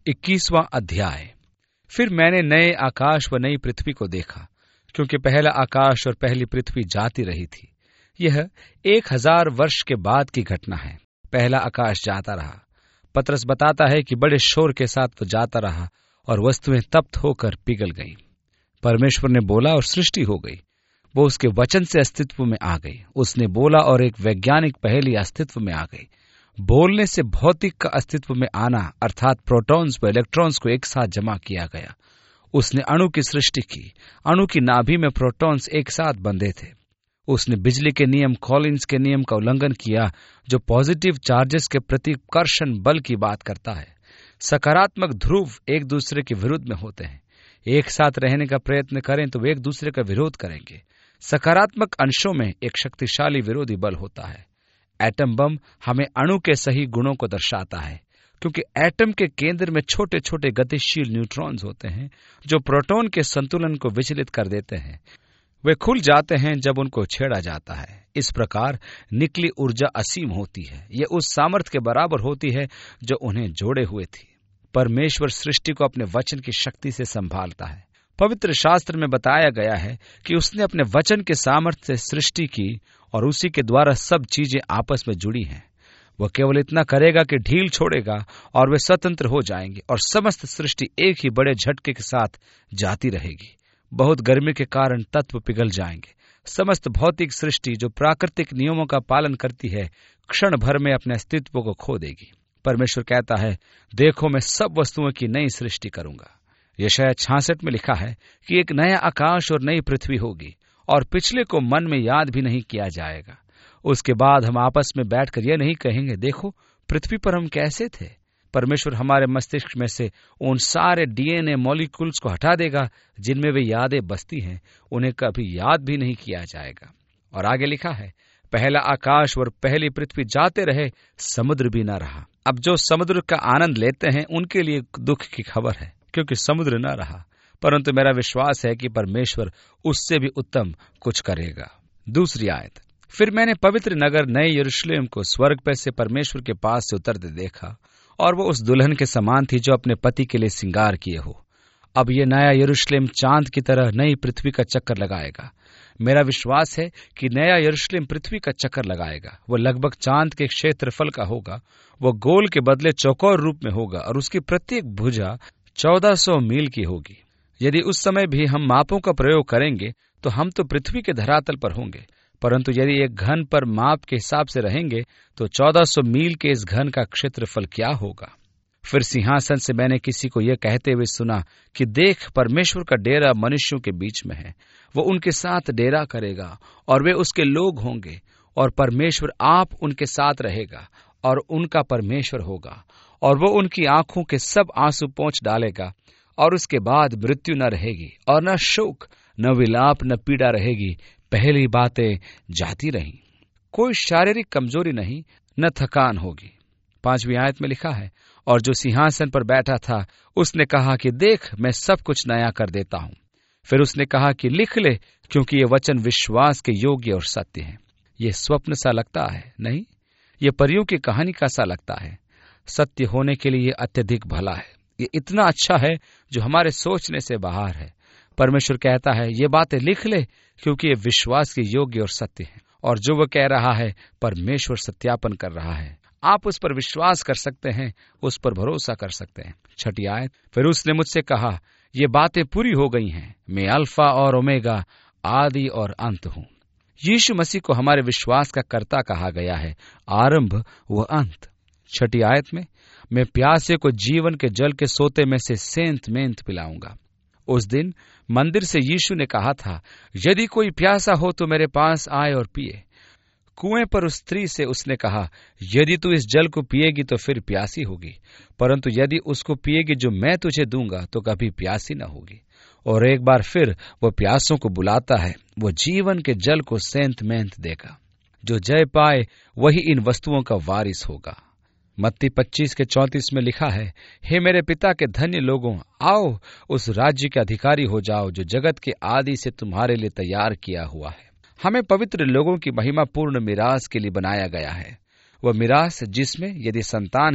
21वां अध्याय। फिर मैंने नए आकाश व नई पृथ्वी को देखा, क्योंकि पहला आकाश और पहली पृथ्वी जाती रही थी। यह 1000 वर्ष के बाद की घटना है। पहला आकाश जाता रहा। पतरस बताता है कि बड़े शोर के साथ वो जाता रहा और वस्तुएं तप्त होकर पिघल गईं। परमेश्वर ने बोला और सृष्टि हो गई। वो उसके वचन से अस्तित्व में आ गई। उसने बोला और एक वैज्ञानिक पहेली अस्तित्व में आ गई। बोलने से भौतिक का अस्तित्व में आना, अर्थात प्रोटॉन्स व इलेक्ट्रॉन्स को एक साथ जमा किया गया। उसने अणु की सृष्टि की। अणु की नाभि में प्रोटॉन्स एक साथ बंधे थे। उसने बिजली के नियम, कॉलिन्स के नियम का उल्लंघन किया, जो पॉजिटिव चार्जेस के प्रति कर्षण बल की बात करता है। सकारात्मक ध्रुव एक दूसरे के विरुद्ध में होते हैं। एक साथ रहने का प्रयत्न करें तो वे एक दूसरे का विरोध करेंगे। सकारात्मक अंशों में एक शक्तिशाली विरोधी बल होता है। एटम बम हमें अणु के सही गुणों को दर्शाता है, क्योंकि एटम के केंद्र में छोटे छोटे गतिशील न्यूट्रॉन्स होते हैं, जो प्रोटॉन के संतुलन को विचलित कर देते हैं। वे खुल जाते हैं जब उनको छेड़ा जाता है। इस प्रकार निकली ऊर्जा असीम होती है। यह उस सामर्थ्य के बराबर होती है जो उन्हें जोड़े हुए थी। परमेश्वर सृष्टि को अपने वचन की शक्ति से संभालता है। पवित्र शास्त्र में बताया गया है कि उसने अपने वचन के सामर्थ्य से सृष्टि की और उसी के द्वारा सब चीजें आपस में जुड़ी हैं। वह केवल इतना करेगा कि ढील छोड़ेगा और वे स्वतंत्र हो जाएंगे और समस्त सृष्टि एक ही बड़े झटके के साथ जाती रहेगी। बहुत गर्मी के कारण तत्व पिघल जाएंगे। समस्त भौतिक सृष्टि जो प्राकृतिक नियमों का पालन करती है, क्षण भर में अपने अस्तित्व को खो देगी। परमेश्वर कहता है, देखो मैं सब वस्तुओं की नई सृष्टि करूंगा। यशायाह 66 में लिखा है कि एक नया आकाश और नई पृथ्वी होगी और पिछले को मन में याद भी नहीं किया जाएगा। उसके बाद हम आपस में बैठकर यह नहीं कहेंगे, देखो पृथ्वी पर हम कैसे थे। परमेश्वर हमारे मस्तिष्क में से उन सारे डीएनए मॉलिक्यूल्स को हटा देगा जिनमें वे यादें बसती हैं। उन्हें कभी याद भी नहीं किया जाएगा। और आगे लिखा है, पहला आकाश और पहली पृथ्वी जाते रहे, समुद्र भी न रहा। अब जो समुद्र का आनंद लेते हैं उनके लिए दुख की खबर है, क्योंकि समुद्र न रहा। परंतु मेरा विश्वास है कि परमेश्वर उससे भी उत्तम कुछ करेगा। दूसरी आयत। फिर मैंने पवित्र नगर नए यरूशलेम को स्वर्ग पर से परमेश्वर के पास से उतरते देखा, और वो उस दुल्हन के समान थी जो अपने पति के लिए श्रृंगार किए हो। अब ये नया यरूशलेम चांद की तरह नई पृथ्वी का चक्कर लगाएगा। मेरा विश्वास है कि नया यरूशलेम पृथ्वी का चक्कर लगाएगा। वो लगभग चांद के क्षेत्रफल का होगा। वो गोल के बदले चौकोर रूप में होगा और उसकी प्रत्येक भुजा 1400 मील की होगी। यदि उस समय भी हम मापों का प्रयोग करेंगे तो हम तो पृथ्वी के धरातल पर होंगे, परंतु यदि एक घन पर माप के हिसाब से रहेंगे तो 1400 मील के इस घन का क्षेत्रफल क्या होगा। फिर सिंहासन से मैंने किसी को यह कहते हुए सुना कि देख, परमेश्वर का डेरा मनुष्यों के बीच में है। वो उनके साथ डेरा करेगा और वे उसके लोग होंगे, और परमेश्वर आप उनके साथ रहेगा और उनका परमेश्वर होगा, और वो उनकी आंखों के सब आंसू पोंछ डालेगा। और उसके बाद मृत्यु न रहेगी, और न शोक, न विलाप, न पीड़ा रहेगी। पहली बातें जाती रहीं। कोई शारीरिक कमजोरी नहीं, न थकान होगी। 5वीं आयत में लिखा है, और जो सिंहासन पर बैठा था उसने कहा कि देख, मैं सब कुछ नया कर देता हूं। फिर उसने कहा कि लिख ले, क्योंकि ये वचन विश्वास के योग्य और सत्य है। ये स्वप्न सा लगता है, नहीं, ये परियों की कहानी का सा लगता है। सत्य होने के लिए अत्यधिक भला है। ये इतना अच्छा है जो हमारे सोचने से बाहर है। परमेश्वर कहता है, ये बातें लिख ले, क्योंकि ये विश्वास के योग्य और सत्य है। और जो वह कह रहा है, परमेश्वर सत्यापन कर रहा है। आप उस पर विश्वास कर सकते हैं, उस पर भरोसा कर सकते हैं। 6ठी आयत। फिर उसने मुझसे कहा, ये बातें पूरी हो गई हैं। मैं अल्फा और ओमेगा, आदि और अंत हूं। यीशु मसीह को हमारे विश्वास का कर्ता कहा गया है, आरंभ व अंत। 6ठी आयत में, मैं प्यासे को जीवन के जल के सोते में से सेंत मेंत पिलाऊंगा। उस दिन मंदिर से यीशु ने कहा था, यदि कोई प्यासा हो तो मेरे पास आए और पिए। कुएं पर उस स्त्री से उसने कहा, यदि तू इस जल को पिएगी तो फिर प्यासी होगी, परंतु यदि उसको पिएगी जो मैं तुझे दूंगा तो कभी प्यासी न होगी। और एक बार फिर वो प्यासों को बुलाता है, वो जीवन के जल को सेंत मेंत देगा। जो जय पाए वही इन वस्तुओं का वारिस होगा। मत्ती 25:34 में लिखा है, हे मेरे पिता के धन्य लोगों, आओ उस राज्य के अधिकारी हो जाओ जो जगत के आदि से तुम्हारे लिए तैयार किया हुआ है। हमें पवित्र लोगों की महिमापूर्ण मिरास के लिए बनाया गया है। वह मिरास जिसमें यदि संतान है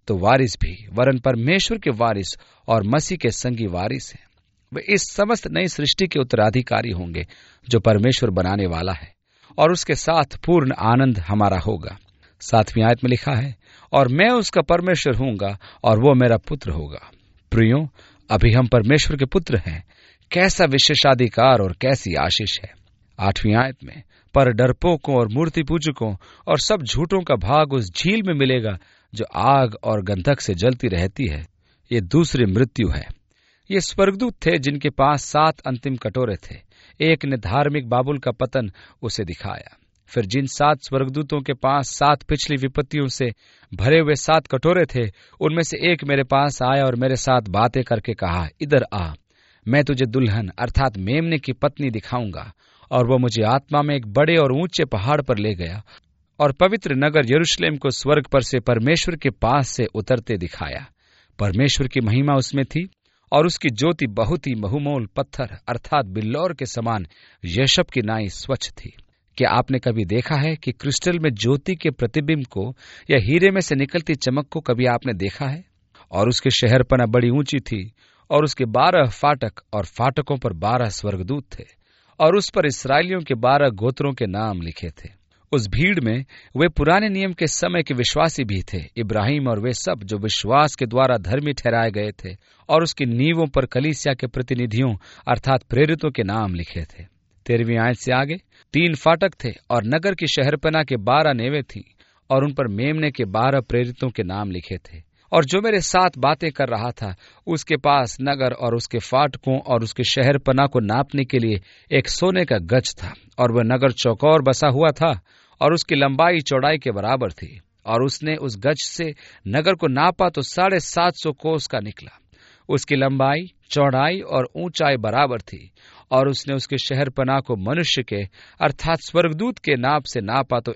तो वारिस भी वरन परमेश्वर के वारिस और मसीह के संगी वारिस हैं। वे इस समस्त नई सृष्टि के उत्तराधिकारी होंगे जो परमेश्वर बनाने वाला है, और उसके साथ पूर्ण आनंद हमारा होगा। 7वीं आयत में लिखा है, और मैं उसका परमेश्वर हूंगा और वो मेरा पुत्र होगा। प्रियो, अभी हम परमेश्वर के पुत्र हैं। कैसा विशेषाधिकार और कैसी आशीष है। 8वीं आयत में, पर डरपोकों और मूर्ति पूजकों और सब झूठों का भाग उस झील में मिलेगा जो आग और गंधक से जलती रहती है। ये दूसरी मृत्यु है। ये स्वर्गदूत थे जिनके पास 7 अंतिम कटोरे थे। एक ने धार्मिक बाबुल का पतन उसे दिखाया। फिर जिन 7 स्वर्गदूतों के पास 7 पिछली विपत्तियों से भरे हुए 7 कटोरे थे, उनमें से एक मेरे पास आया और मेरे साथ बातें करके कहा, इधर आ, मैं तुझे दुल्हन अर्थात मेमने की पत्नी दिखाऊंगा। और वह मुझे आत्मा में एक बड़े और ऊंचे पहाड़ पर ले गया और पवित्र नगर यरूशलेम को स्वर्ग पर से परमेश्वर के पास से उतरते दिखाया। परमेश्वर की महिमा उसमें थी और उसकी ज्योति बहुत ही बहुमोल पत्थर अर्थात बिल्लौर के समान यशब की नाई स्वच्छ थी। क्या आपने कभी देखा है कि क्रिस्टल में ज्योति के प्रतिबिंब को या हीरे में से निकलती चमक को कभी आपने देखा है? और उसके शहरपना बड़ी ऊंची थी और उसके 12 फाटक और फाटकों पर 12 स्वर्गदूत थे और उस पर इस्राएलियों के 12 गोत्रों के नाम लिखे थे। उस भीड़ में वे पुराने नियम के समय के विश्वासी भी थे, इब्राहिम और वे सब जो विश्वास के द्वारा धर्मी ठहराए गए थे, और उसकी नींवों पर कलीसिया के प्रतिनिधियों अर्थात प्रेरितों के नाम लिखे थे। 13वीं आयत से आगे 3 फाटक थे और नगर की शहरपना के 12 नेवें थीं और उन पर मेमने के 12 प्रेरितों के नाम लिखे थे। और जो मेरे साथ बातें कर रहा था उसके पास नगर और उसके फाटकों और उसके शहरपना को नापने के लिए एक सोने का गज था, और वह नगर चौकोर बसा हुआ था और उसकी लंबाई चौड़ाई के बराबर थी। और उसने उस गज से नगर को नापा तो 750 कोस का निकला। उसकी लंबाई, चौड़ाई और ऊंचाई बराबर थी। और उसने उसके शहरपना को मनुष्य के अर्थात स्वर्गदूत के नाप से नापा तो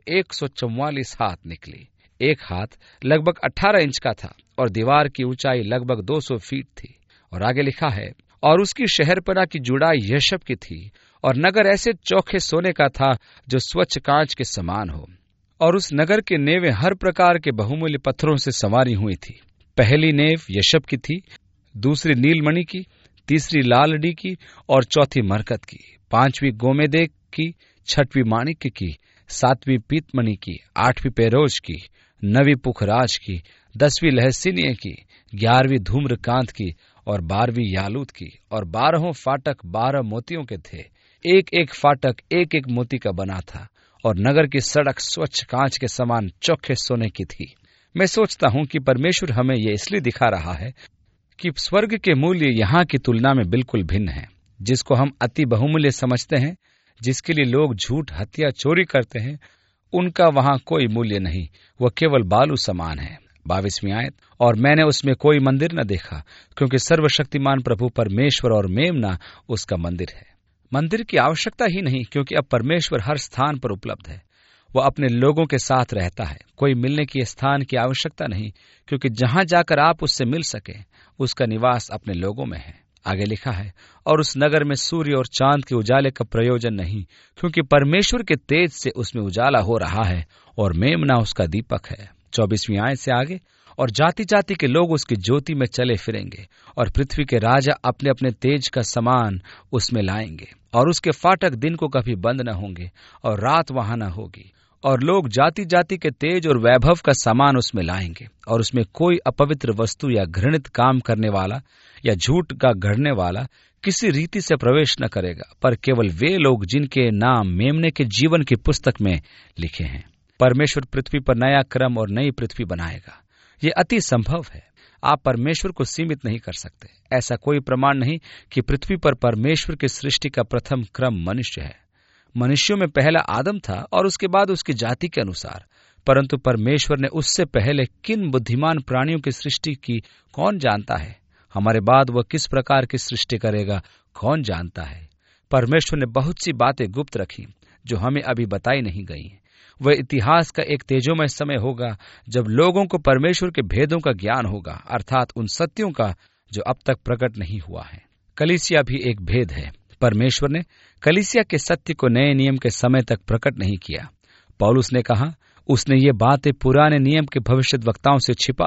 144 हाथ निकली। एक हाथ लगभग 18 इंच का था और दीवार की ऊंचाई लगभग 200 फीट थी। और आगे लिखा है, और उसकी शहरपना की जुड़ाई यशब की थी और नगर ऐसे चोखे सोने का था जो स्वच्छ कांच के समान हो। और उस नगर के नेवें हर प्रकार के बहुमूल्य पत्थरों से संवारी हुई थी। पहली नेव यशब की थी, दूसरी नीलमणि की, तीसरी लालड़ी की और चौथी मरकत की, 5वीं गोमेदेक की, 6वीं माणिक्य की, 7वीं पीतमणि की, 8वीं पेरोज की, 9वीं पुखराज की, 10वीं लहसीनिय की, 11वीं धूम्रकांत की और 12वीं यालूत की। और 12 फाटक 12 मोतियों के थे। एक एक फाटक एक एक मोती का बना था और नगर की सड़क स्वच्छ कांच के समान चोखे सोने की थी। मैं सोचता हूं कि परमेश्वर हमें यह इसलिए दिखा रहा है कि स्वर्ग के मूल्य यहाँ की तुलना में बिल्कुल भिन्न है। जिसको हम अति बहुमूल्य समझते हैं, जिसके लिए लोग झूठ, हत्या, चोरी करते हैं, उनका वहां कोई मूल्य नहीं, वह केवल बालू समान है। 22वीं आयत, और मैंने उसमें कोई मंदिर न देखा, क्योंकि सर्वशक्तिमान प्रभु परमेश्वर और मेमना उसका मंदिर है। मंदिर की आवश्यकता ही नहीं, क्योंकि अब परमेश्वर हर स्थान पर उपलब्ध है। वह अपने लोगों के साथ रहता है। कोई मिलने की स्थान की आवश्यकता नहीं, क्योंकि जहां जाकर आप उससे मिल सके, उसका निवास अपने लोगों में है। आगे लिखा है, और उस नगर में सूर्य और चांद के उजाले का प्रयोजन नहीं, क्योंकि परमेश्वर के तेज से उसमें उजाला हो रहा है और मेमना उसका दीपक है। 24वीं आयत से आगे, और जाति जाति के लोग उसकी ज्योति में चले फिरेंगे और पृथ्वी के राजा अपने अपने तेज का समान उसमें लाएंगे। और उसके फाटक दिन को कभी बंद न होंगे और रात वहां न होगी। और लोग जाति जाति के तेज और वैभव का सामान उसमें लाएंगे। और उसमें कोई अपवित्र वस्तु या घृणित काम करने वाला या झूठ का गढ़ने वाला किसी रीति से प्रवेश न करेगा, पर केवल वे लोग जिनके नाम मेमने के जीवन की पुस्तक में लिखे हैं। परमेश्वर पृथ्वी पर नया क्रम और नई पृथ्वी बनाएगा। ये अति संभव है। आप परमेश्वर को सीमित नहीं कर सकते। ऐसा कोई प्रमाण नहीं कि पृथ्वी पर परमेश्वर की सृष्टि का प्रथम क्रम मनुष्य है। मनुष्यों में पहला आदम था और उसके बाद उसकी जाति के अनुसार। परंतु परमेश्वर ने उससे पहले किन बुद्धिमान प्राणियों की सृष्टि की कौन जानता है? हमारे बाद वह किस प्रकार की सृष्टि करेगा कौन जानता है? परमेश्वर ने बहुत सी बातें गुप्त रखी जो हमें अभी बताई नहीं गई हैं। वह इतिहास का एक तेजोमय समय होगा जब लोगों को परमेश्वर के भेदों का ज्ञान होगा, अर्थात उन सत्यों का जो अब तक प्रकट नहीं हुआ है। कलीसिया भी एक भेद है। परमेश्वर ने कलीसिया के सत्य को नए नियम के समय तक प्रकट नहीं किया। पौलुस ने कहा, उसने ये बातें पुराने नियम के भविष्यद्वक्ताओं से छिपाई,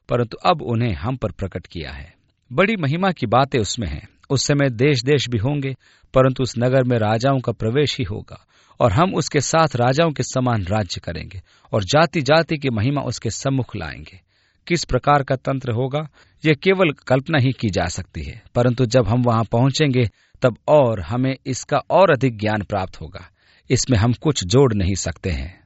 परंतु अब उन्हें हम पर प्रकट किया है। बड़ी महिमा की बातें उसमें हैं। उस समय देश देश भी होंगे, परंतु उस नगर में राजाओं का प्रवेश ही होगा, और हम उसके साथ राजाओं के समान राज्य करेंगे, और जाति जाति की महिमा उसके सम्मुख लाएंगे। किस प्रकार का तंत्र होगा, यह केवल कल्पना ही की जा सकती है, परंतु जब हम वहां पहुंचेंगे तब और हमें इसका और अधिक ज्ञान प्राप्त होगा। इसमें हम कुछ जोड़ नहीं सकते हैं।